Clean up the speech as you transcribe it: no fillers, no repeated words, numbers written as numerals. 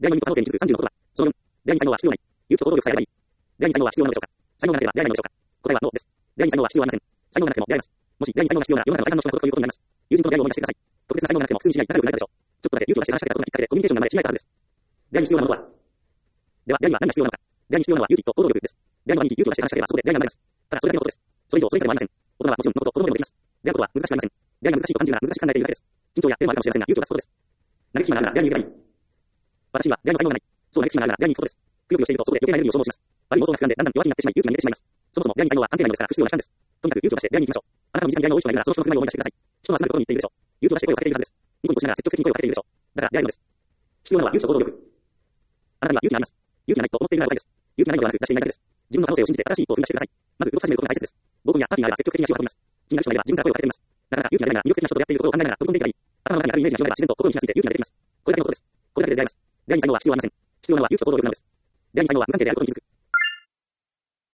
出会いの可能性に気づく36は、その4、出会いに才能は必要ない。勇気と行動力さえあればいい。出会いに才能は必要なのでしょうか。才能がなければ出会えないのでしょうか。答えはノーです。出会いに才能は必要ありません。才能がなくても出会えます。もし出会いに才能が必要なら世の中の大半の人が孤独ということになります。友人との出会いを思い出してください。特別な才能がなくても普通に知り合い、仲良くなれたでしょう。ちょっとだけ勇気を出して話しかけたことがきっかけでコミュニケーションが生まれ違えたはずです。出会いに必要なものとは。では、出会いには何が必要なのか。出会いに必要なのは勇気と行動力です。出会いの場に勇気を出して話しかければそこで出会いが生まれます。ただそれだけのことです。それ以上それ以下ではありません。大人はもちろんのこと、子供でもできます。出会うことは難しくありません。出会いが難しいと感じるなら難しく考えているだけです。緊張やテーマあるかもしれませんが勇気を出すことです。嘆き暇ながら出会いに行けばいい。私は出会いの才能がない。そう嘆き暇ながら出会いに行くことです。くよくよしているとそこで余計なエネルギーを消耗します。悪い妄想が膨らんでだんだん弱気になってしまい勇気が逃げてしまいます。そもそも出会いに才能は関係ないのですから不必要な時間です。とにかく勇気を出して出会いに行きましょう。あなたの身近に出会いの多い人がいるならその人の不満を思い出してください。人の集まるところに行っているでしょう。勇気を出して声をかけているはずです。ニコニコしながら積極的に声をかけているでしょう。だから出会いのです。必要なのは勇気と行動力。あなたには勇気があります。勇気がないと思っているのは誤解です。勇気がないのではなく出していないだけです。自分の可能性を信じて新しい一歩を踏み出してください。まず動き始めることが大切です。合コンやパーティーがあれば積極的に足を運びます。気になる人がいれば自分から声をかけてみます。なかなか勇気がないが魅力的な人と出会っているところを考えながら飛び込んでいけばいい。頭の中にあるイメージが広がれば自然と心に火がついて勇気が出てきます。これだけのことです。これだけで出会います。出会いに才能は必要ありません。必要なのは勇気と行動力なのです。出会いに才能は無関係であることに気づく。